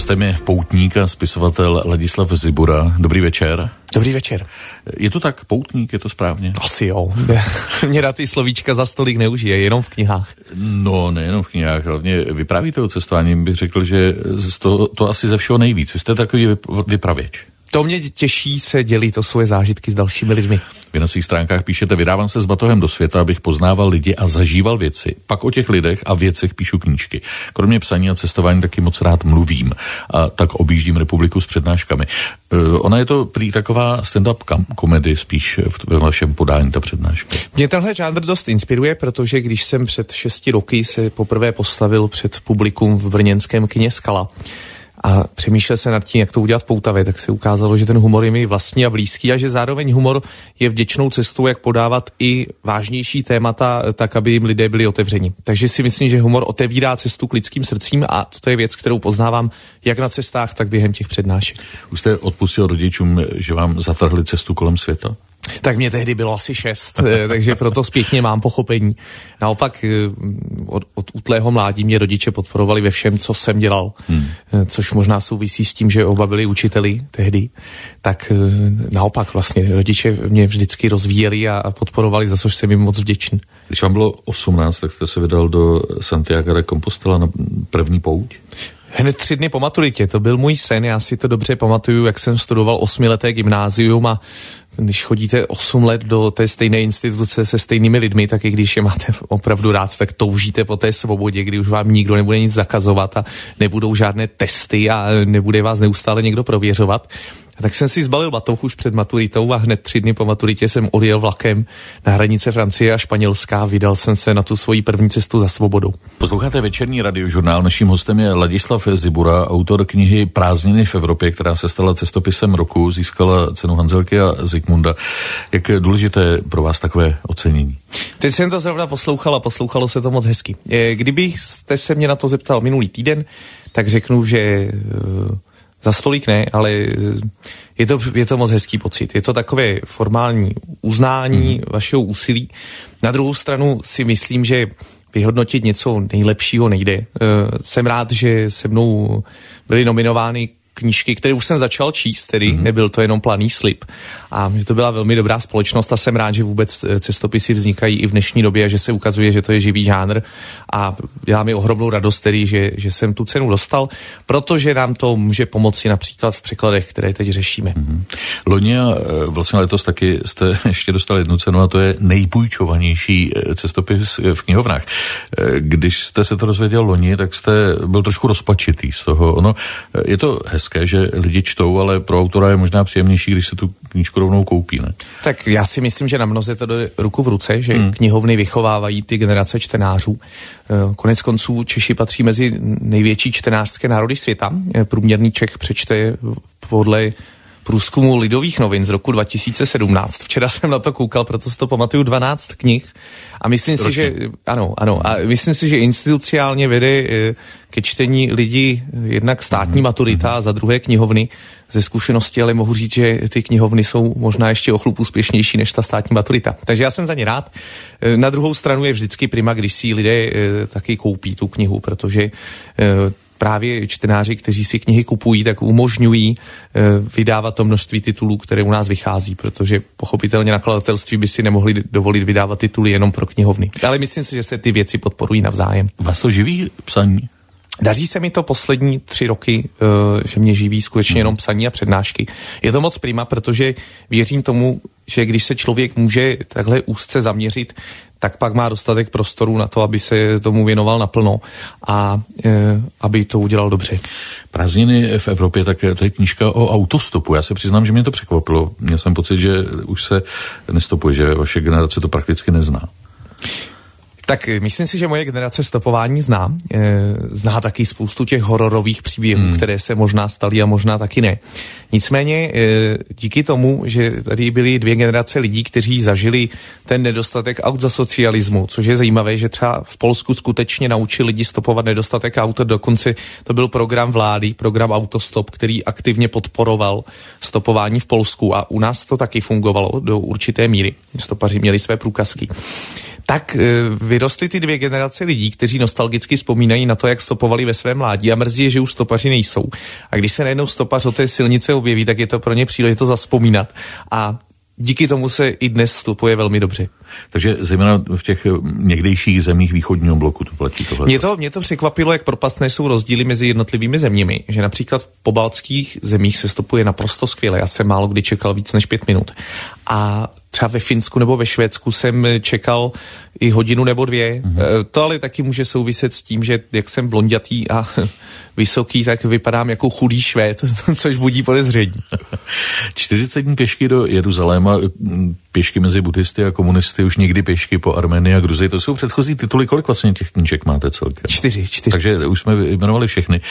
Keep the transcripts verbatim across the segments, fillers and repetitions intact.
Hostem je poutník a spisovatel Ladislav Zibura. Dobrý večer. Dobrý večer. Je to tak, poutník, je to správně? Asi jo. Mě na ty slovíčka za stolik neužije, jenom v knihách. No, nejenom v knihách, hlavně vyprávíte o cestování, bych řekl, že to, to asi ze všeho nejvíc. Vy jste takový vypravěč. To mě těší se dělit o svoje zážitky s dalšími lidmi. Vy na svých stránkách píšete, vydávám se s batohem do světa, abych poznával lidi a zažíval věci. Pak o těch lidech a věcech píšu knížky. Kromě psaní a cestování taky moc rád mluvím. A tak objíždím republiku s přednáškami. Uh, ona je to prý taková stand-up komedy spíš v vašem podání, ta přednáška. Mě tenhle žánr dost inspiruje, protože když jsem před šesti roky se poprvé postavil před publikum v brněnském kině Skala a přemýšlel se nad tím, jak to udělat poutavě, tak se ukázalo, že ten humor je mi vlastní a blízký a že zároveň humor je vděčnou cestou, jak podávat i vážnější témata, tak, aby jim lidé byli otevření. Takže si myslím, že humor otevírá cestu k lidským srdcím a to je věc, kterou poznávám jak na cestách, tak během těch přednášek. Už jste odpustil rodičům, že vám zatrhli cestu kolem světa? Tak mě tehdy bylo asi šest, takže proto zpětně mám pochopení. Naopak od, od útlého mládí mě rodiče podporovali ve všem, co jsem dělal, hmm. což možná souvisí s tím, že oba byli učiteli tehdy. Tak naopak vlastně rodiče mě vždycky rozvíjeli a podporovali, za což jsem jim moc vděčný. Když vám bylo osmnáct, tak jste se vydal do Santiago de Compostela na první pouť? Hned tři dny po maturitě, to byl můj sen, já si to dobře pamatuju, jak jsem studoval osmileté gymnázium a když chodíte osm let do té stejné instituce se stejnými lidmi, tak i když je máte opravdu rád, tak toužíte po té svobodě, kdy už vám nikdo nebude nic zakazovat a nebudou žádné testy a nebude vás neustále někdo prověřovat. Tak jsem si zbalil batoh už před maturitou a hned tři dny po maturitě jsem odjel vlakem na hranice Francie a Španělska a vydal jsem se na tu svoji první cestu za svobodou. Posloucháte večerní radiožurnál. Naším hostem je Ladislav Zibura, autor knihy Prázdniny v Evropě, která se stala cestopisem roku, získala cenu Hanzelky a Zikmunda. Jak důležité je pro vás takové ocenění? Teď jsem to zrovna poslouchal a poslouchalo se to moc hezky. Kdybyste se mě na to zeptal minulý týden, tak řeknu, že za stolik ne, ale je to, je to moc hezký pocit. Je to takové formální uznání mm. vašeho úsilí. Na druhou stranu si myslím, že vyhodnotit něco nejlepšího nejde. Jsem rád, že se mnou byly nominovány knížky, které už jsem začal číst, tedy mm. nebyl to jenom planý slib. A že to byla velmi dobrá společnost a jsem rád, že vůbec cestopisy vznikají i v dnešní době a že se ukazuje, že to je živý žánr a dělá mi ohromnou radost tedy, že, že jsem tu cenu dostal, protože nám to může pomoci například v překladech, které teď řešíme. Mm. Loni a vlastně letos taky jste ještě dostali jednu cenu a to je nejpůjčovanější cestopis v knihovnách. Když jste se to dozvěděl loni, tak jste byl trošku rozpačitý z toho. Ono, je to hezké, že lidi čtou, ale pro autora je možná příjemnější, když se tu knížku rovnou koupí, ne? Tak já si myslím, že na mnoze to jde ruku v ruce, že hmm. knihovny vychovávají ty generace čtenářů. Konec konců Češi patří mezi největší čtenářské národy světa. Průměrný Čech přečte podle průzkumu Lidových novin z roku dva tisíce sedmnáct. Včera jsem na to koukal, proto si to pamatuju, dvanáct knih. A myslím Ročně. si, že ano, ano, a myslím si, že institucionálně vede ke čtení lidí jednak státní maturita a za druhé knihovny. Ze zkušenosti ale mohu říct, že ty knihovny jsou možná ještě o chlup úspěšnější než ta státní maturita. Takže já jsem za ně rád. Na druhou stranu je vždycky prima, když si lidé taky koupí tu knihu, protože právě čtenáři, kteří si knihy kupují, tak umožňují e, vydávat to množství titulů, které u nás vychází, protože pochopitelně nakladatelství by si nemohli dovolit vydávat tituly jenom pro knihovny. Ale myslím si, že se ty věci podporují navzájem. Vás to živí psaní? Daří se mi to poslední tři roky, e, že mě živí skutečně jenom psaní a přednášky. Je to moc prima, protože věřím tomu, že když se člověk může takhle úzce zaměřit, tak pak má dostatek prostoru na to, aby se tomu věnoval naplno a e, aby to udělal dobře. Prázdniny v Evropě, tak to je knížka o autostopu. Já se přiznám, že mě to překvapilo. Měl jsem pocit, že už se nestopuje, že vaše generace to prakticky nezná. Tak myslím si, že moje generace stopování zná. E, zná taky spoustu těch hororových příběhů, hmm. které se možná staly a možná taky ne. Nicméně e, díky tomu, že tady byly dvě generace lidí, kteří zažili ten nedostatek aut za socialismu, což je zajímavé, že třeba v Polsku skutečně naučili lidi stopovat nedostatek aut, dokonce to byl program vlády, program Autostop, který aktivně podporoval stopování v Polsku a u nás to taky fungovalo do určité míry. Stopaři měli své průkazky. tak vyrostly ty dvě generace lidí, kteří nostalgicky vzpomínají na to, jak stopovali ve svém mládí a mrzí je, že už stopaři nejsou. A když se najednou stopař o té silnice objeví, tak je to pro ně příležitost zavzpomínat. A díky tomu se i dnes stopuje velmi dobře. Takže zejména v těch někdejších zemích východního bloku to platí tohle. Mě to, mě to překvapilo, jak propastné jsou rozdíly mezi jednotlivými zeměmi, že například v pobaltských zemích se stopuje naprosto skvěle. Já jsem málo kdy čekal víc než pět minut. A třeba ve Finsku nebo ve Švédsku jsem čekal i hodinu nebo dvě. Mm-hmm. To ale taky může souviset s tím, že jak jsem blondětý a vysoký, tak vypadám jako chudý Švéd, což budí podezření. čtyřicet dní pěšky do Jeruzaléma, pěšky mezi buddhisty a komunisty, už někdy pěšky po Arménii a Gruzii. To jsou předchozí tituly. Kolik vlastně těch knížek máte celkem? Čtyři, čtyři. Takže už jsme jmenovali všechny.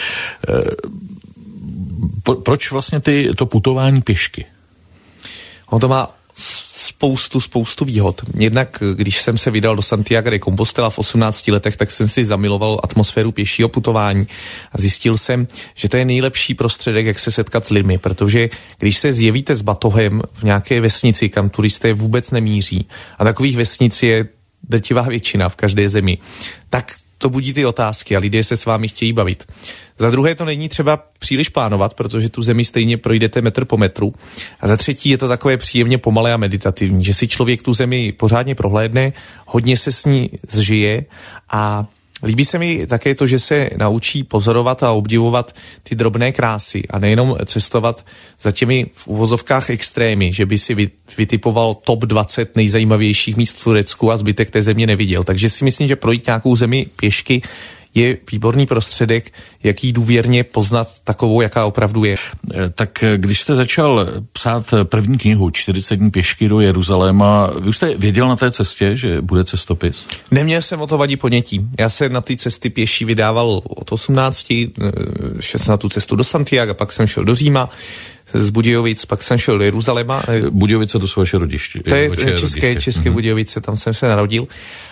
Proč vlastně ty, to putování pěšky? On to má spoustu, spoustu výhod. Jednak, když jsem se vydal do Santiago de Compostela v osmnácti letech, tak jsem si zamiloval atmosféru pěšího putování a zjistil jsem, že to je nejlepší prostředek, jak se setkat s lidmi, protože když se zjevíte s batohem v nějaké vesnici, kam turisté vůbec nemíří, a takových vesnic je drtivá většina v každé zemi, tak to budí ty otázky a lidé se s vámi chtějí bavit. Za druhé to není třeba příliš plánovat, protože tu zemi stejně projdete metr po metru. A za třetí je to takové příjemně pomalé a meditativní, že si člověk tu zemi pořádně prohlédne, hodně se s ní zžije a líbí se mi také to, že se naučí pozorovat a obdivovat ty drobné krásy a nejenom cestovat za těmi v uvozovkách extrémy, že by si vytipoval top dvacet nejzajímavějších míst v Turecku a zbytek té země neviděl. Takže si myslím, že projít nějakou zemi pěšky je výborný prostředek, jak jí důvěrně poznat takovou, jaká opravdu je. Tak když jste začal psát první knihu čtyřicet dní pěšky do Jeruzaléma, vy už jste věděl na té cestě, že bude cestopis? Neměl jsem o to vadí ponětí. Já se na ty cesty pěší vydával od osmnácti, šel jsem na tu cestu do Santiaga, pak jsem šel do Říma, z Budějovic, pak jsem šel do Jeruzaléma. Budějovice to jsou vaše rodiště. To je české, rodiště. české mm-hmm. Budějovice, tam jsem se narodil.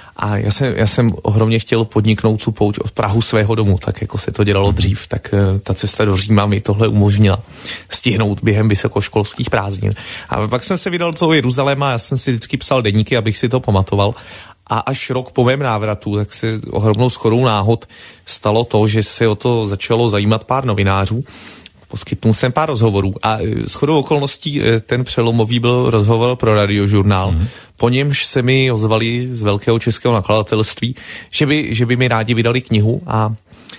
A já jsem, já jsem ohromně chtěl podniknout tu pouť od prahu svého domu, tak jako se to dělalo dřív, tak uh, ta cesta do Říma mi tohle umožnila stihnout během vysokoškolských prázdnin. A pak jsem se vydal do toho Jeruzaléma, já jsem si vždycky psal deníky, abych si to pamatoval. A až rok po mém návratu, tak se ohromnou shodou náhod stalo to, že se o to začalo zajímat pár novinářů. Poskytnul jsem pár rozhovorů a shodou okolností ten přelomový byl rozhovor pro Radiožurnál. Mm. Po němž se mi ozvali z velkého českého nakladatelství, že by, že by mi rádi vydali knihu a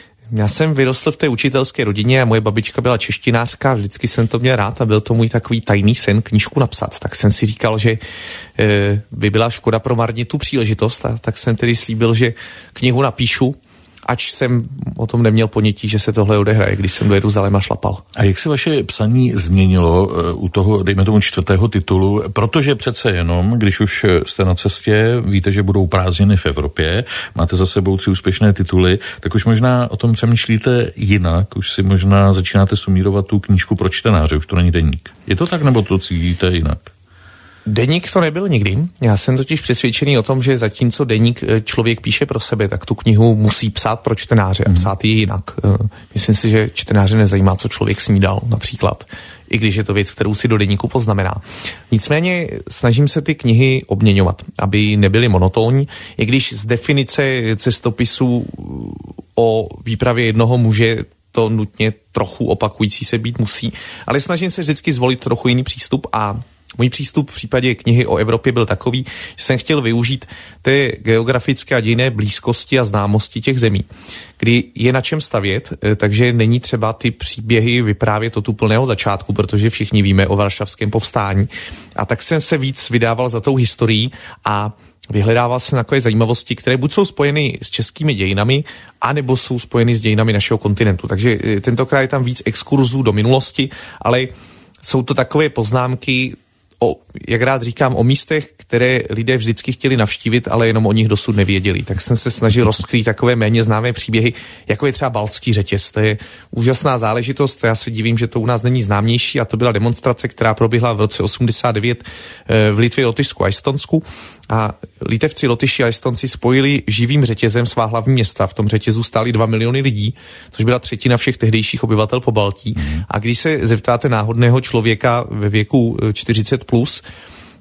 já jsem vyrostl v té učitelské rodině a moje babička byla češtinářka, vždycky jsem to měl rád a byl to můj takový tajný sen knížku napsat. Tak jsem si říkal, že e, by byla škoda promarnit tu příležitost a tak jsem tedy slíbil, že knihu napíšu, ač jsem o tom neměl ponětí, že se tohle odehraje, když jsem do Jeruzaléma šlapal. A jak se vaše psaní změnilo uh, u toho, dejme tomu, čtvrtého titulu? Protože přece jenom, když už jste na cestě, víte, že budou prázdniny v Evropě, máte za sebou tři úspěšné tituly, tak už možná o tom přemýšlíte jinak, už si možná začínáte sumírovat tu knížku pro čtenáře, už to není deník. Je to tak, nebo to cítíte jinak? Deník to nebyl nikdy. Já jsem totiž přesvědčený o tom, že zatímco deník člověk píše pro sebe, tak tu knihu musí psát pro čtenáře a psát ji jinak. Myslím si, že čtenáře nezajímá, co člověk snídal například, i když je to věc, kterou si do deníku poznamená. Nicméně snažím se ty knihy obměňovat, aby nebyly monotónní, i když z definice cestopisů o výpravě jednoho muže to nutně trochu opakující se být musí, ale snažím se vždycky zvolit trochu jiný přístup a můj přístup v případě knihy o Evropě byl takový, že jsem chtěl využít té geografické a dějinné blízkosti a známosti těch zemí, kdy je na čem stavět, takže není třeba ty příběhy vyprávět od úplného začátku, protože všichni víme o varšavském povstání. A tak jsem se víc vydával za tou historií a vyhledával jsem takové zajímavosti, které buď jsou spojeny s českými dějinami, anebo jsou spojeny s dějinami našeho kontinentu. Takže tentokrát je tam víc exkurzů do minulosti, ale jsou to takové poznámky o, jak rád říkám, o místech, které lidé vždycky chtěli navštívit, ale jenom o nich dosud nevěděli. Tak jsem se snažil rozkrýt takové méně známé příběhy, jako je třeba Baltský řetěz. To je úžasná záležitost, já se divím, že to u nás není známější a to byla demonstrace, která proběhla v roce osmdesát devět v Litvě, Lotyšsku a Estonsku. A Litevci, Lotyši a Estonci spojili živým řetězem svá hlavní města. V tom řetězu stáli dva miliony lidí, což byla třetina všech tehdejších obyvatel Pobaltí. Mm. A když se zeptáte náhodného člověka ve věku čtyřicet plus,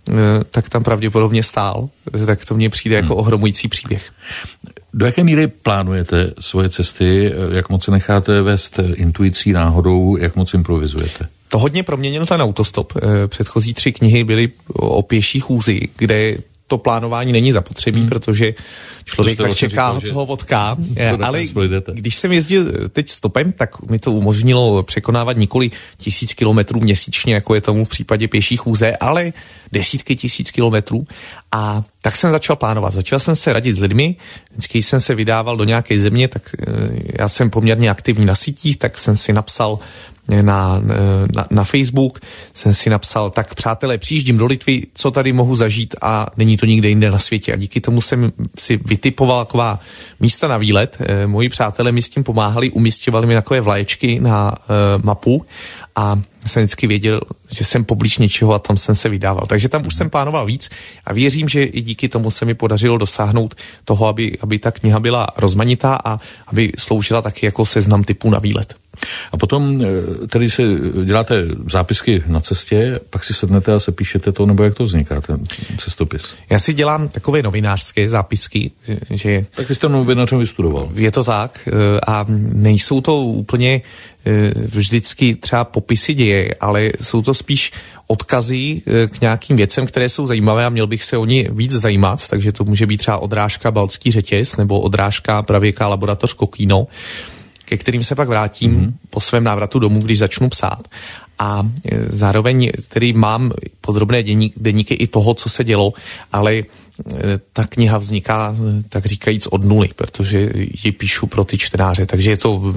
tak tam pravděpodobně stál. Tak to mně přijde jako hmm. ohromující příběh. Do jaké míry plánujete svoje cesty, jak moc se necháte vést intuicí, náhodou, jak moc improvizujete? To hodně proměnil ten autostop. Předchozí tři knihy byly o pěší chůzi, kde to plánování není zapotřebí, hmm. protože člověk tak čeká, říkal, co ho potká. Ale když jsem jezdil teď stopem, tak mi to umožnilo překonávat nikoli tisíc kilometrů měsíčně, jako je tomu v případě pěší chůze, ale desítky tisíc kilometrů. A tak jsem začal plánovat. Začal jsem se radit s lidmi. Vždycky jsem se vydával do nějaké země, tak já jsem poměrně aktivní na sítích, tak jsem si napsal Na, na, na Facebook, jsem si napsal, tak přátelé, přijíždím do Litvy, co tady mohu zažít a není to nikde jinde na světě. A díky tomu jsem si vytipoval taková místa na výlet. E, moji přátelé mi s tím pomáhali, umisťovali mi takové vlaječky na e, mapu a jsem vždycky věděl, že jsem poblíž něčeho a tam jsem se vydával. Takže tam už jsem plánoval víc a věřím, že i díky tomu se mi podařilo dosáhnout toho, aby, aby ta kniha byla rozmanitá a aby sloužila taky jako seznam typů na výlet. A potom tedy si děláte zápisky na cestě, pak si sednete a se píšete to, nebo jak to vzniká, ten cestopis? Já si dělám takové novinářské zápisky, že... Tak vy jste novinářem vystudoval. Je to tak a nejsou to úplně vždycky třeba popisy děje, ale jsou to spíš odkazy k nějakým věcem, které jsou zajímavé a měl bych se o ně víc zajímat, takže to může být třeba odrážka Baltský řetěz nebo odrážka Pravěká laboratoř Kokýno, ke kterým se pak vrátím mm-hmm. po svém návratu domů, když začnu psát. A zároveň tedy mám podrobné deníky i toho, co se dělo, ale ta kniha vzniká, tak říkajíc, od nuly, protože ji píšu pro ty čtenáře, takže je to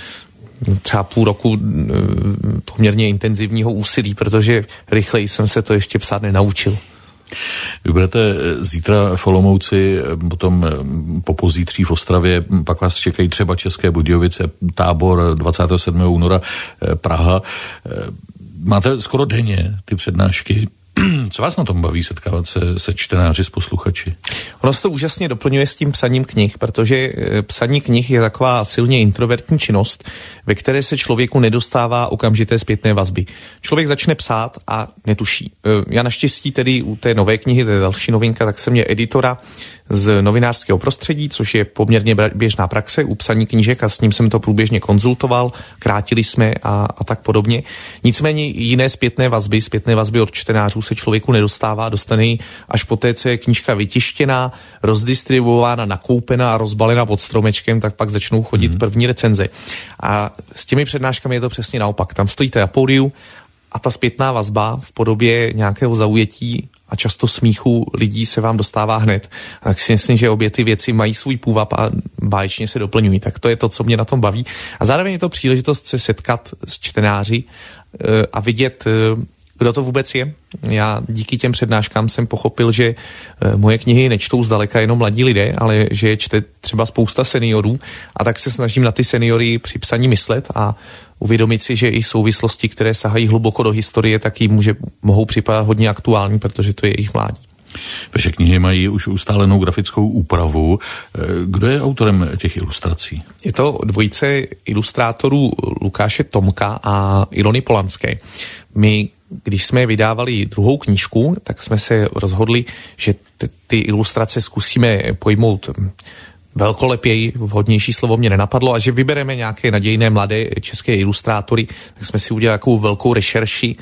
třeba půl roku poměrně intenzivního úsilí, protože rychleji jsem se to ještě psát nenaučil. Vy budete zítra v Olomouci, potom po pozítří v Ostravě, pak vás čekají třeba České Budějovice, Tábor dvacátého sedmého února, Praha. Máte skoro denně ty přednášky. Co vás na tom baví setkávat se se čtenáři, s posluchači? Ono se to úžasně doplňuje s tím psaním knih, protože psaní knih je taková silně introvertní činnost, ve které se člověku nedostává okamžité zpětné vazby. Člověk začne psát a netuší. Já naštěstí tedy u té nové knihy, to je další novinka, tak jsem měl editora z novinářského prostředí, což je poměrně běžná praxe u psaní knížek a s ním jsem to průběžně konzultoval, krátili jsme a, a tak podobně. Nicméně jiné zpětné vazby, zpětné vazby od čtenářů se člověku nedostává, dostane ji až poté, co je knížka vytištěná, rozdistribuována, nakoupená a rozbalena pod stromečkem, tak pak začnou chodit mm. první recenze. A s těmi přednáškami je to přesně naopak. Tam stojíte na pódiu a ta zpětná vazba v podobě nějakého zaujetí a často smíchu lidí se vám dostává hned. A tak si myslím, že obě ty věci mají svůj půvab a báječně se doplňují. Tak to je to, co mě na tom baví. A zároveň je to příležitost se setkat s čtenáři a vidět, kdo to vůbec je. Já díky těm přednáškám jsem pochopil, že moje knihy nečtou zdaleka jenom mladí lidé, ale že je čte třeba spousta seniorů a tak se snažím na ty seniory při psaní myslet a uvědomit si, že i souvislosti, které sahají hluboko do historie, tak jim může, mohou připadat hodně aktuální, protože to je jejich mládí. Vaše knihy mají už ustálenou grafickou úpravu. Kdo je autorem těch ilustrací? Je to dvojice ilustrátorů Lukáše Tomka a Ilony Polanské. My, když jsme vydávali druhou knížku, tak jsme se rozhodli, že t- ty ilustrace zkusíme pojmout velkolepěji, vhodnější slovo mě nenapadlo, a že vybereme nějaké nadějné mladé české ilustrátory, tak jsme si udělali takovou velkou rešerši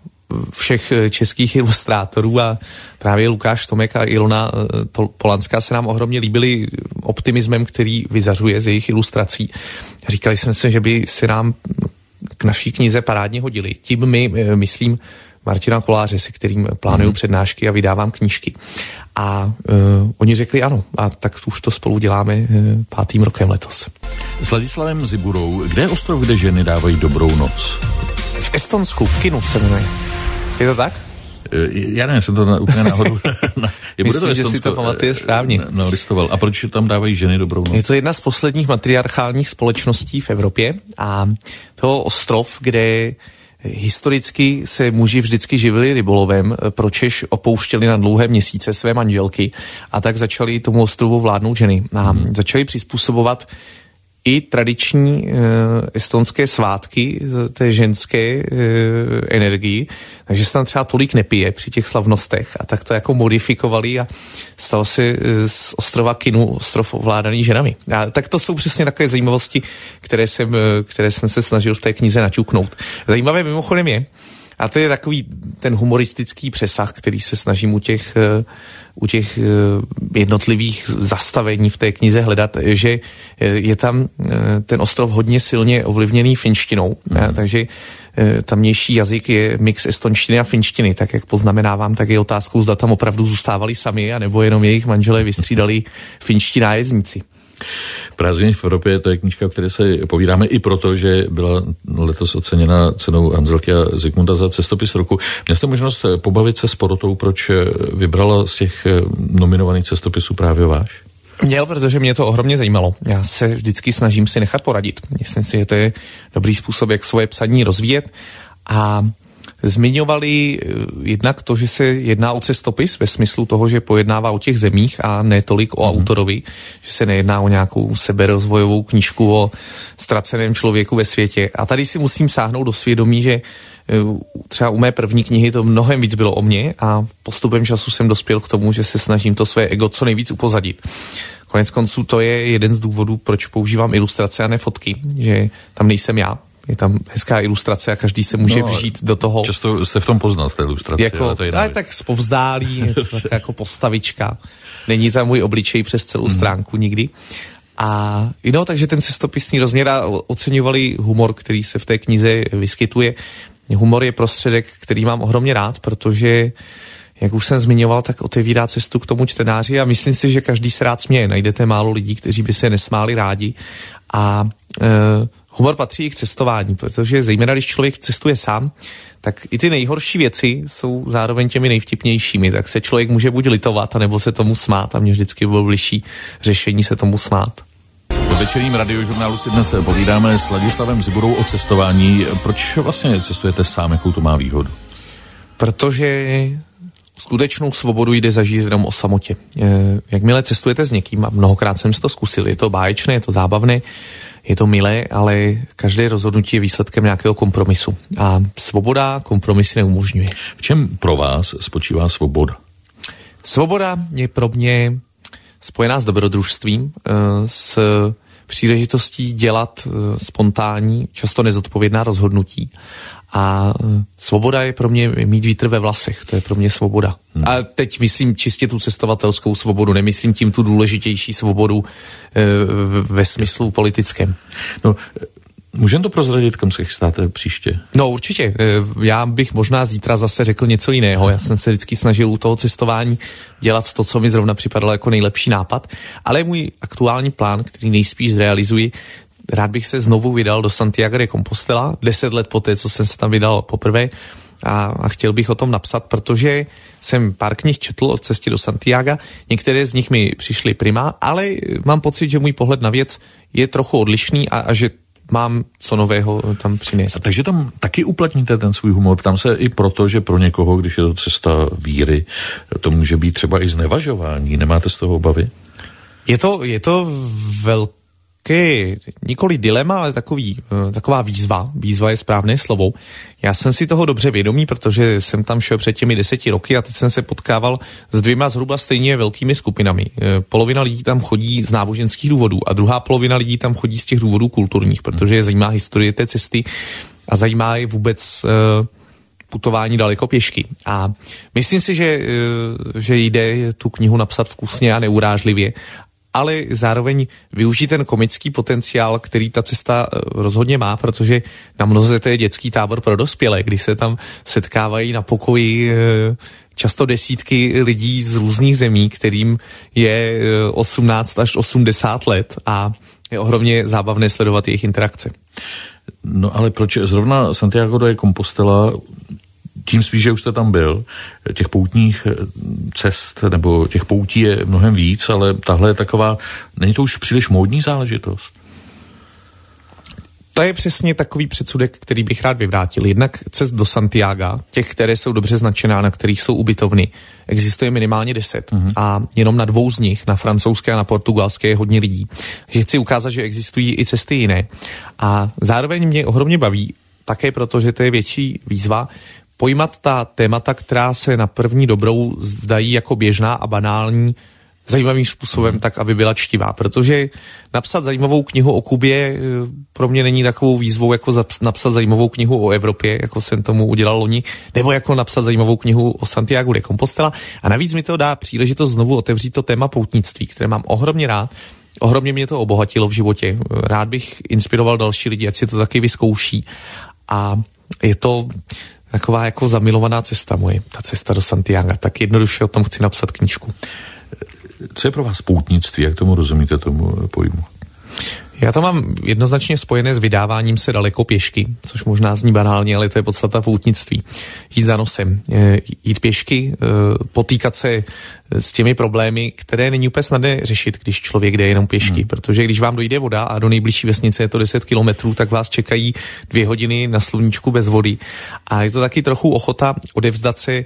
všech českých ilustrátorů a právě Lukáš Tomek a Ilona Polanská se nám ohromně líbili optimismem, který vyzařuje z jejich ilustrací. Říkali jsme si, že by se nám k naší knize parádně hodili. Tím my, myslím, Martina Koláře, se kterým plánuju mm. přednášky a vydávám knížky. A uh, oni řekli ano, a tak už to spolu děláme uh, pátým rokem letos. S Ladislavem Ziburou, kde je ostrov, kde ženy dávají dobrou noc? V Estonsku, v Kinu se jmenuje. Je to tak? Já nevím, jsem to na, úplně náhodou. je Myslím, to že si to pamatuje správně. No, listoval. A proč tam dávají ženy dobrou noc? Je to jedna z posledních matriarchálních společností v Evropě a to ostrov, kde historicky se muži vždycky živili rybolovem, pročež opouštěli na dlouhé měsíce své manželky a tak začali tomu ostrovu vládnout ženy. A hmm. začali přizpůsobovat i tradiční e, estonské svátky té ženské e, energii, takže se tam třeba tolik nepije při těch slavnostech a tak to jako modifikovali a stalo se e, z ostrova Kinu ostrov ovládaný ženami. A tak to jsou přesně takové zajímavosti, které jsem, e, které jsem se snažil v té knize naťuknout. Zajímavé mimochodem je, a to je takový ten humoristický přesah, který se snažím u těch, u těch jednotlivých zastavení v té knize hledat, že je tam ten ostrov hodně silně ovlivněný finštinou, mm. takže tamnější jazyk je mix estonštiny a finštiny, tak jak poznamenávám, tak je otázkou, zda tam opravdu zůstávali sami, anebo jenom jejich manželé vystřídali finští nájezdníci. Prázdniny v Evropě, to je knížka, o které se povídáme i proto, že byla letos oceněna cenou Hanzelky a Zikmunda za cestopis roku. Měl jste možnost pobavit se s porotou, proč vybrala z těch nominovaných cestopisů právě váš? Měl, protože mě to ohromně zajímalo. Já se vždycky snažím si nechat poradit. Myslím si, že to je dobrý způsob, jak svoje psaní rozvíjet. A zmiňovali jednak to, že se jedná o cestopis ve smyslu toho, že pojednává o těch zemích a ne tolik o mm. autorovi, že se nejedná o nějakou seberozvojovou knížku o ztraceném člověku ve světě. A tady si musím sáhnout do svědomí, že třeba u mé první knihy to mnohem víc bylo o mně a postupem času jsem dospěl k tomu, že se snažím to své ego co nejvíc upozadit. Konec konců to je jeden z důvodů, proč používám ilustrace a ne fotky, že tam nejsem já. Je tam hezká ilustrace a každý se může no, vžít do toho. Často jste v tom poznat, v té ilustraci. Jako, ale tak zpovzdálí, jako postavička. Není tam můj obličej přes celou mm. stránku nikdy. A no, takže ten cestopisný rozměr a oceňovali humor, který se v té knize vyskytuje. Humor je prostředek, který mám ohromně rád, protože, jak už jsem zmiňoval, tak otevírá cestu k tomu čtenáři a myslím si, že každý se rád směje. Najdete málo lidí, kteří by se nesmáli rádi. A e, humor patří i k cestování, protože zejména když člověk cestuje sám, tak i ty nejhorší věci jsou zároveň těmi nejvtipnějšími, tak se člověk může buď litovat, anebo se tomu smát a mně vždycky bylo bližší řešení se tomu smát. V večerním radiožurnálu si dnes povídáme s Ladislavem Zibudou o cestování. Proč vlastně cestujete sám, jakou to má výhodu? Protože skutečnou svobodu jde zažít jenom o samotě. Jakmile cestujete s někým, a mnohokrát jsem si to zkusil, je to báječné, je to zábavné, je to milé, ale každé rozhodnutí je výsledkem nějakého kompromisu. A svoboda kompromisy neumožňuje. V čem pro vás spočívá svoboda? Svoboda je pro mě spojená s dobrodružstvím, s příležitostí dělat spontánní, často nezodpovědná rozhodnutí. A svoboda je pro mě mít vítr ve vlasech, to je pro mě svoboda. Hmm. A teď myslím čistě tu cestovatelskou svobodu, nemyslím tím tu důležitější svobodu e, ve smyslu politickém. No, můžeme to prozradit, kam se chystáte příště? No určitě, já bych možná zítra zase řekl něco jiného, já jsem se vždycky snažil u toho cestování dělat to, co mi zrovna připadalo jako nejlepší nápad, ale můj aktuální plán, který nejspíš zrealizuji, rád bych se znovu vydal do Santiago de Compostela, deset let poté, co jsem se tam vydal poprvé a, a chtěl bych o tom napsat, protože jsem pár knih četl o cestě do Santiaga, některé z nich mi přišly prima, ale mám pocit, že můj pohled na věc je trochu odlišný a, a že mám co nového tam přinést. A takže tam taky uplatníte ten svůj humor. Tam se i proto, že pro někoho, když je to cesta víry, to může být třeba i znevažování. Nemáte z toho obavy? Je to, je to velké, nikoli dilema, ale takový, taková výzva. Výzva je správné slovo. Já jsem si toho dobře vědomý, protože jsem tam šel před těmi deseti roky a teď jsem se potkával s dvěma zhruba stejně velkými skupinami. Polovina lidí tam chodí z náboženských důvodů a druhá polovina lidí tam chodí z těch důvodů kulturních, protože je zajímá historie té cesty a zajímá je vůbec putování daleko pěšky. A myslím si, že, že jde tu knihu napsat vkusně a neurážlivě, ale zároveň využít ten komický potenciál, který ta cesta rozhodně má, protože na mnoze to je dětský tábor pro dospělé, když se tam setkávají na pokoji často desítky lidí z různých zemí, kterým je osmnáct až osmdesát let a je ohromně zábavné sledovat jejich interakce. No ale proč zrovna Santiago de Compostela, tím spíš, že už jste tam byl, těch poutních cest nebo těch poutí je mnohem víc, ale tahle je taková, není to už příliš módní záležitost? To je přesně takový předsudek, který bych rád vyvrátil. Jednak cest do Santiaga, těch, které jsou dobře značená, na kterých jsou ubytovny, existuje minimálně deset. Mm-hmm. A jenom na dvou z nich, na francouzské a na portugalské, je hodně lidí. Takže chci ukázat, že existují i cesty jiné. A zároveň mě ohromně baví, také proto, že to je větší výzva, pojmat ta témata, která se na první dobrou zdají jako běžná a banální, zajímavým způsobem, tak aby byla čtivá. Protože napsat zajímavou knihu o Kubě pro mě není takovou výzvou, jako napsat zajímavou knihu o Evropě, jako jsem tomu udělal loni, nebo jako napsat zajímavou knihu o Santiagu de Compostela. A navíc mi to dá příležitost znovu otevřít to téma poutnictví, které mám ohromně rád. Ohromně mě to obohatilo v životě. Rád bych inspiroval další lidi, ať si to taky vyzkouší. A je to taková jako zamilovaná cesta moje, ta cesta do Santiaga. Tak jednoduše o tom chci napsat knížku. Co je pro vás poutnictví? Jak tomu rozumíte, tomu pojmu? Já to mám jednoznačně spojené s vydáváním se daleko pěšky, což možná zní banálně, ale to je podstata poutnictví. Jít za nosem, jít pěšky, potýkat se s těmi problémy, které není úplně snadné řešit, když člověk jde jenom pěšky, hmm. protože když vám dojde voda a do nejbližší vesnice je to deset kilometrů, tak vás čekají dvě hodiny na sluníčku bez vody. A je to taky trochu ochota odevzdat se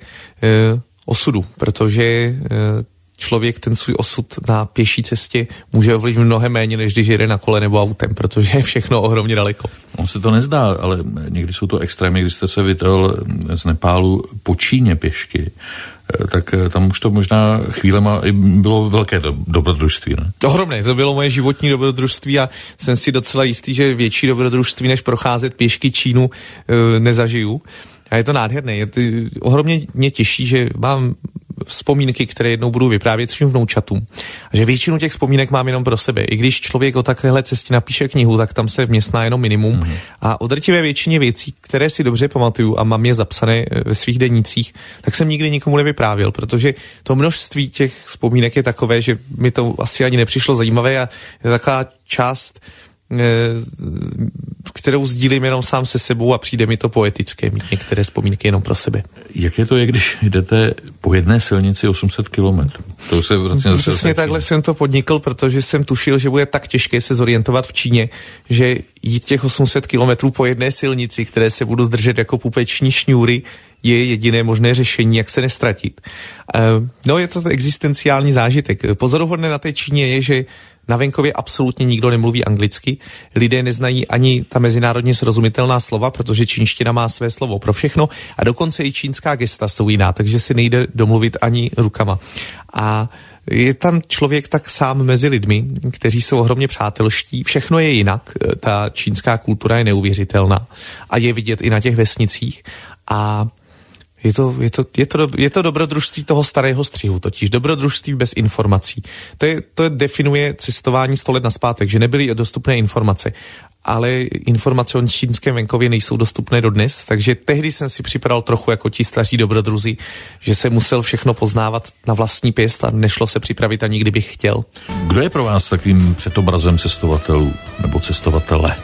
osudu, protože člověk ten svůj osud na pěší cestě může ovlivnit mnohem méně, než když jede na kole nebo autem, protože je všechno ohromně daleko. On se to nezdá, ale někdy jsou to extrémy, když jste se vydal z Nepálu po Číně pěšky, tak tam už to možná chvílema bylo velké dobrodružství, ne? Ohromné, to bylo moje životní dobrodružství a jsem si docela jistý, že větší dobrodružství, než procházet pěšky Čínu, nezažiju. A je to nádherné. Je to, ohromně mě těší, že mám vzpomínky, které jednou budu vyprávět svým vnoučatům. A že většinu těch vzpomínek mám jenom pro sebe. I když člověk o takovéhle cestě napíše knihu, tak tam se vměstná jenom minimum. Mm. A o drtivé většině věcí, které si dobře pamatuju a mám je zapsané ve svých denících, tak jsem nikdy nikomu nevyprávěl, protože to množství těch vzpomínek je takové, že mi to asi ani nepřišlo zajímavé a je taková část, kterou sdílím jenom sám se sebou a přijde mi to poetické mít některé vzpomínky jenom pro sebe. Jak je to, je, když jdete po jedné silnici osm set kilometrů? To se vlastně Přesně takhle jsem to podnikl, protože jsem tušil, že bude tak těžké se zorientovat v Číně, že jít těch osm set kilometrů po jedné silnici, které se budu zdržet jako pupeční šňůry, je jediné možné řešení, jak se nestratit. No, je to existenciální zážitek. Pozoruhodné na té Číně je, že na venkově absolutně nikdo nemluví anglicky. Lidé neznají ani ta mezinárodně srozumitelná slova, protože čínština má své slovo pro všechno a dokonce i čínská gesta jsou jiná, takže si nejde domluvit ani rukama. A je tam člověk tak sám mezi lidmi, kteří jsou ohromně přátelští. Všechno je jinak. Ta čínská kultura je neuvěřitelná a je vidět i na těch vesnicích. A Je to, je, to, je, to, je to dobrodružství toho starého střihu, totiž dobrodružství bez informací. To, je, to definuje cestování sto let nazpátek, že nebyly dostupné informace, ale informace o čínském venkově nejsou dostupné dodnes, takže tehdy jsem si připadal trochu jako ti staří dobrodruzi, že jsem musel všechno poznávat na vlastní pěst a nešlo se připravit ani kdybych chtěl. Kdo je pro vás takovým předobrazem cestovatelů nebo cestovatele?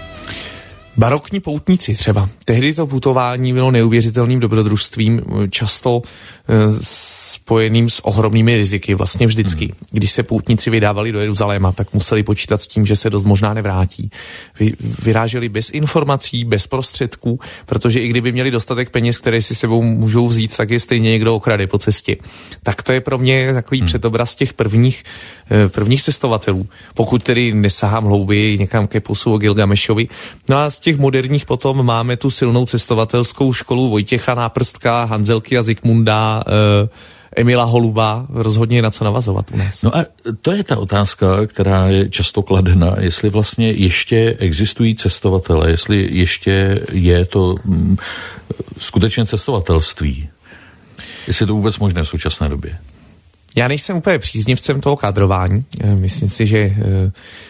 Barokní poutníci třeba. Tehdy to putování bylo neuvěřitelným dobrodružstvím, často e, spojeným s ohromnými riziky, vlastně vždycky. Hmm. Když se poutníci vydávali do Jeruzaléma, tak museli počítat s tím, že se dost možná nevrátí. Vy, vyráželi bez informací, bez prostředků, protože i kdyby měli dostatek peněz, které si sebou můžou vzít, tak je stejně někdo okrade po cestě. Tak to je pro mě takový hmm. předobraz těch prvních, e, prvních cestovatelů. Pokud tedy nesahám hlouběji někam ke Eposu o Gilgamešovi. No a z těch moderních potom máme tu silnou cestovatelskou školu Vojtěcha Náprstka, Hanzelky a Zikmunda, eh, Emila Holuba, rozhodně na co navazovat u nás. No a to je ta otázka, která je často kladena, jestli vlastně ještě existují cestovatele, jestli ještě je to hm, skutečně cestovatelství. Jestli je to vůbec možné v současné době. Já nejsem úplně příznivcem toho kádrování. Myslím si, že eh,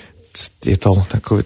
je to takové,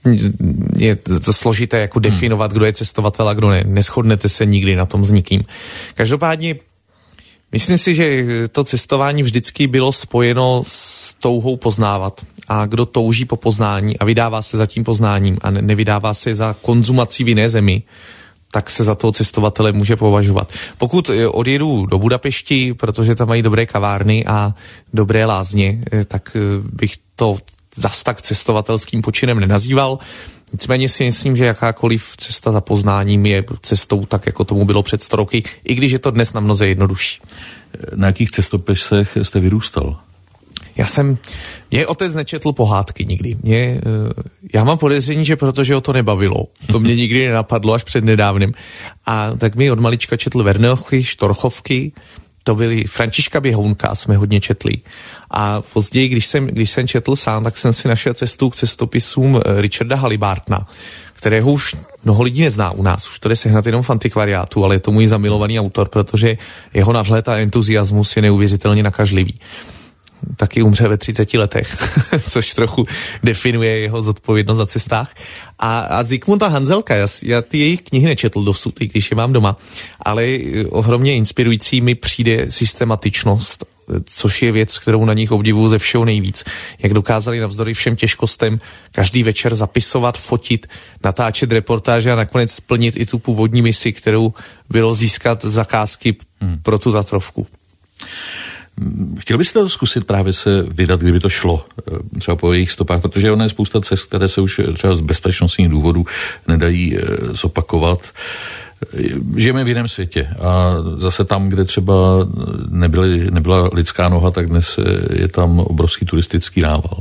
je to složité jako definovat, kdo je cestovatel a kdo ne. Neshodnete se nikdy na tom s nikým. Každopádně myslím si, že to cestování vždycky bylo spojeno s touhou poznávat. A kdo touží po poznání a vydává se za tím poznáním a nevydává se za konzumací v jiné zemi, tak se za toho cestovatele může považovat. Pokud odjedu do Budapešti, protože tam mají dobré kavárny a dobré lázně, tak bych to zas tak cestovatelským počinem nenazýval. Nicméně si myslím, že jakákoliv cesta za poznáním je cestou tak, jako tomu bylo před sto roky, i když je to dnes na mnoze jednodušší. Na jakých cestopisech jste vyrůstal? Já jsem, mě otec nečetl pohádky nikdy. Mě, já mám podezření, že protože ho to nebavilo. To mě nikdy nenapadlo až před nedávnem. A tak mi od malička četl Vernochy, Štorchovky, to byly Františka Běhounka, jsme hodně četli. A později, když jsem, když jsem četl sám, tak jsem si našel cestu k cestopisům Richarda Halibartona, kterého už mnoho lidí nezná u nás. Už to jde sehnat jenom v antikvariátu, ale je to můj zamilovaný autor, protože jeho nadhled a entuziasmus je neuvěřitelně nakažlivý. Taky umře ve třiceti letech, což trochu definuje jeho zodpovědnost na cestách. A, a Zikmunda Hanzelka, já, já ty jejich knihy nečetl dosud, i když je mám doma, ale ohromně inspirující mi přijde systematičnost, což je věc, kterou na nich obdivuju ze všeho nejvíc. Jak dokázali navzdory všem těžkostem každý večer zapisovat, fotit, natáčet reportáže a nakonec splnit i tu původní misi, kterou bylo získat zakázky hmm. pro tu Tatrovku. Chtěl byste to zkusit právě se vydat, kdyby to šlo, třeba po jejich stopách, protože ono je spousta cest, které se už třeba z bezpečnostních důvodů nedají zopakovat. Žijeme v jiném světě a zase tam, kde třeba nebyly, nebyla lidská noha, tak dnes je tam obrovský turistický nával.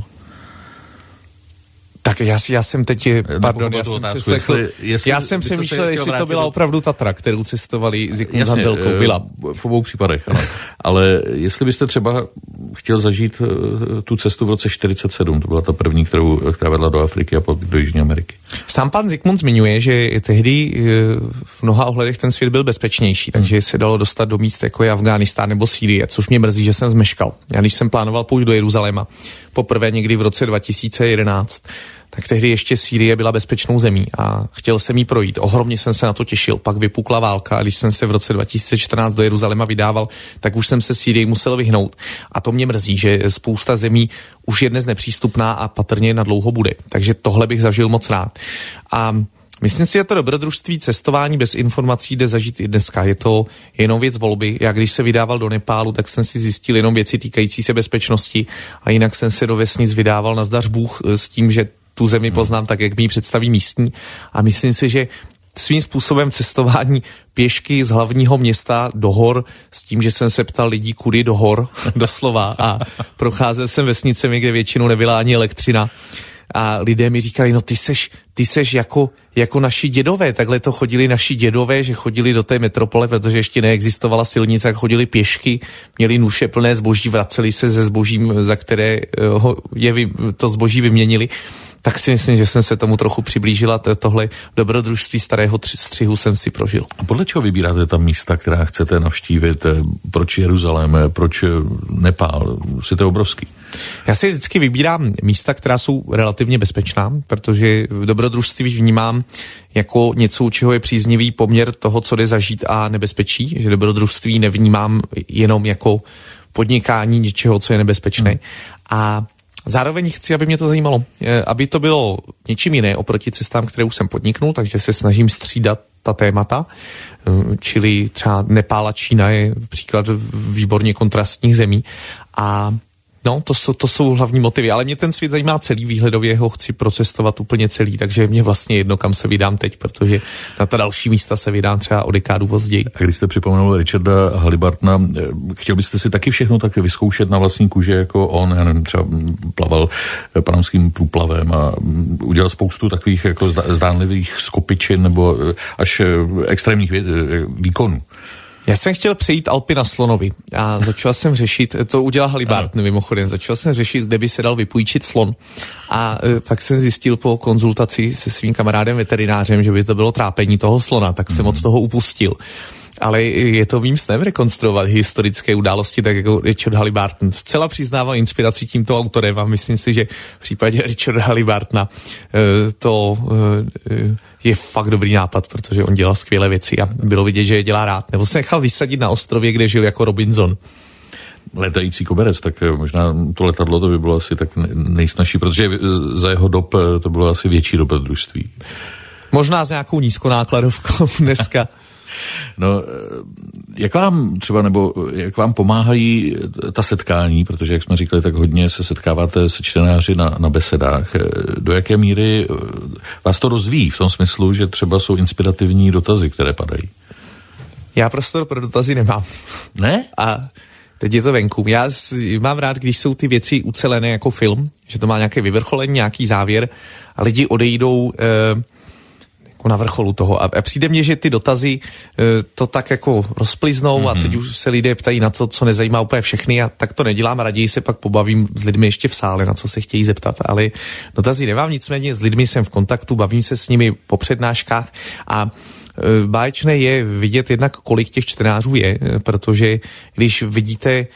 Tak já, já jsem teď, pardon, já jsem přeslechl, jestli, jestli, já jsem přemýšlel, jestli to byla opravdu Tatra, kterou cestovali Zikmund Hanzelkou. Byla. V obou případech, ano. Ale jestli byste třeba chtěl zažít tu cestu v roce čtyřicet sedm, to byla ta první, kterou, která vedla do Afriky a pak do Jižní Ameriky. Sám pan Zikmund zmiňuje, že tehdy v mnoha ohledech ten svět byl bezpečnější, takže hmm. se dalo dostat do míst jako je Afghánistán nebo Sýrie, což mě mrzí, že jsem zmeškal. Já když jsem plánoval půjď do Jeruzaléma, poprvé někdy v roce dva tisíce jedenáct, tak tehdy ještě Sýrie byla bezpečnou zemí a chtěl jsem jí projít. Ohromně jsem se na to těšil. Pak vypukla válka a když jsem se v roce dva tisíce čtrnáct do Jeruzaléma vydával, tak už jsem se Sýrii musel vyhnout. A to mě mrzí, že spousta zemí už je dnes nepřístupná a patrně na dlouho bude. Takže tohle bych zažil moc rád. A myslím si, že to dobrodružství cestování bez informací jde zažít i dneska. Je to jenom věc volby. Já když se vydával do Nepálu, tak jsem si zjistil jenom věci týkající se bezpečnosti a jinak jsem se do vesnic vydával na zdař Bůh s tím, že tu zemi poznám tak, jak mi ji představí místní. A myslím si, že svým způsobem cestování pěšky z hlavního města do hor, s tím, že jsem se ptal lidí, kudy do hor, doslova, a procházel jsem vesnicemi, kde většinou nebyla ani elektřina. A lidé mi říkali, no ty seš, ty seš jako, jako naši dědové, takhle to chodili naši dědové, že chodili do té metropole, protože ještě neexistovala silnice, tak chodili pěšky, měli nůše plné zboží, vraceli se ze zbožím, za které ho, je, to zboží vyměnili. Tak si myslím, že jsem se tomu trochu přiblížila. Tohle dobrodružství starého střihu jsem si prožil. A podle čeho vybíráte ta místa, která chcete navštívit? Proč Jeruzalém? Proč Nepál? Je to obrovský. Já si vždycky vybírám místa, která jsou relativně bezpečná, protože v dobrodružství vnímám jako něco, u čeho je příznivý poměr toho, co jde zažít a nebezpečí. Že dobrodružství nevnímám jenom jako podnikání něčeho, co je nebezpečné. Hmm. A zároveň chci, aby mě to zajímalo, aby to bylo něčím jiné oproti cestám, které už jsem podniknul, takže se snažím střídat ta témata, čili třeba Nepál a Čína je příklad výborně kontrastních zemí a no, to jsou, to jsou hlavní motivy, ale mě ten svět zajímá celý, výhledově ho chci procestovat úplně celý, takže mě vlastně jedno, kam se vydám teď, protože na ta další místa se vydám třeba o dekádu později. A když jste připomenul Richarda Halibartona, chtěl byste si taky všechno tak vyzkoušet na vlastní kůži, jako on, já nevím, třeba plaval panamským průplavem a udělal spoustu takových jako zdánlivých skopičin nebo až extrémních výkonů. Já jsem chtěl přejít Alpy na slonovi a začal jsem řešit, to udělal Halibarton mimochodem, začal jsem řešit, kde by se dal vypůjčit slon. A e, pak jsem zjistil po konzultaci se svým kamarádem veterinářem, že by to bylo trápení toho slona, tak jsem mm. od toho upustil. Ale je to mým snem rekonstruovat historické události, tak jako Richard Halibarton. Zcela přiznávám inspiraci tímto autorem a myslím si, že v případě Richarda Halibartona e, to e, je fakt dobrý nápad, protože on dělal skvělé věci a bylo vidět, že je dělá rád. Nebo se nechal vysadit na ostrově, kde žil jako Robinson. Letající koberec, tak možná to letadlo to by bylo asi tak nejsnažší, protože za jeho dob to bylo asi větší dobrodružství. Možná s nějakou nízkonákladovkou dneska. No, jak vám třeba, nebo jak vám pomáhají ta setkání, protože, jak jsme říkali, tak hodně se setkáváte se čtenáři na, na besedách. Do jaké míry vás to rozvíjí v tom smyslu, že třeba jsou inspirativní dotazy, které padají? Já prostor pro dotazy nemám. Ne? A teď je to venku. Já mám rád, když jsou ty věci ucelené jako film, že to má nějaké vyvrcholení, nějaký závěr a lidi odejdou eh, jako na vrcholu toho. A, a přijde mně, že ty dotazy eh, to tak jako rozpliznou mm-hmm. a teď už se lidé ptají na to, co nezajímá úplně všechny a tak to nedělám. Raději se pak pobavím s lidmi ještě v sále, na co se chtějí zeptat. Ale dotazy nemám, nicméně s lidmi jsem v kontaktu, bavím se s nimi po přednáškách a báječné je vidět jednak, kolik těch čtenářů je, protože když vidíte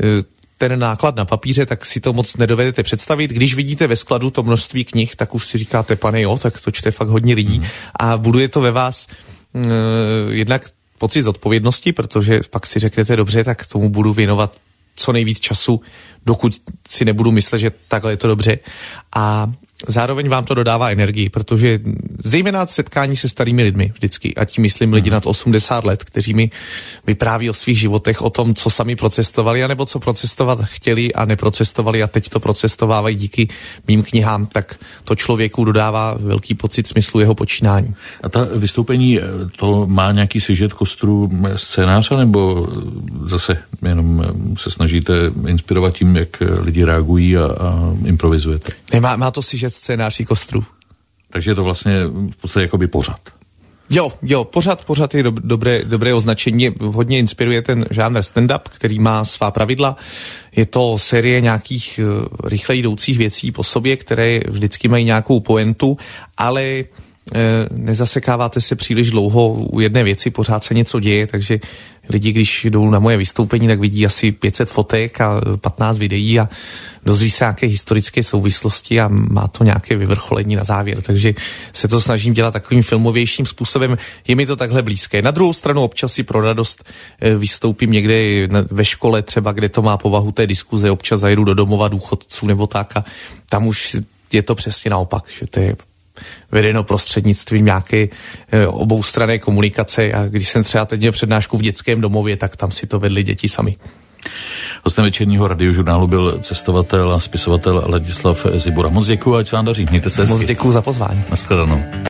ten náklad na papíře, tak si to moc nedovedete představit. Když vidíte ve skladu to množství knih, tak už si říkáte, pane jo, tak to čte fakt hodně lidí. Mm. A buduje to ve vás uh, jednak pocit zodpovědnosti, protože pak si řeknete, dobře, tak tomu budu věnovat co nejvíc času, dokud si nebudu myslet, že takhle je to dobře. A zároveň vám to dodává energii, protože zejména setkání se starými lidmi vždycky, a tím myslím lidi nad osmdesát let, kteří mi vypráví o svých životech, o tom, co sami procestovali, anebo co procestovat chtěli a neprocestovali a teď to procestovávají díky mým knihám, tak to člověku dodává velký pocit smyslu jeho počínání. A ta vystoupení, to má nějaký sižet, kostru, scénáře, nebo zase jenom se snažíte inspirovat tím, jak lidi reagují a, a improvizujete? Nemá, má to sižet scénář kostru. Takže je to vlastně v podstatě jakoby pořad. Jo, jo, pořad, pořad je do, dobré, dobré označení. Hodně inspiruje ten žánr stand-up, který má svá pravidla. Je to série nějakých uh, rychle jdoucích věcí po sobě, které vždycky mají nějakou pointu, ale uh, nezasekáváte se příliš dlouho u jedné věci, pořád se něco děje, takže lidi, když jdou na moje vystoupení, tak vidí asi pět set fotek a patnáct videí a dozví se nějaké historické souvislosti a má to nějaké vyvrcholení na závěr. Takže se to snažím dělat takovým filmovějším způsobem. Je mi to takhle blízké. Na druhou stranu občas si pro radost vystoupím někde ve škole třeba, kde to má povahu té diskuze. Občas zajedu do domova důchodců nebo tak a tam už je to přesně naopak, že to je vedeno prostřednictvím nějaké e, oboustranné komunikace a když jsem třeba teď měl přednášku v dětském domově, tak tam si to vedli děti sami. Hostem večerního radiožurnálu byl cestovatel a spisovatel Ladislav Zibura. Moc děkuji, ať se vám daří. Mějte se hezky. Moc děkuji za pozvání. Nashledanou.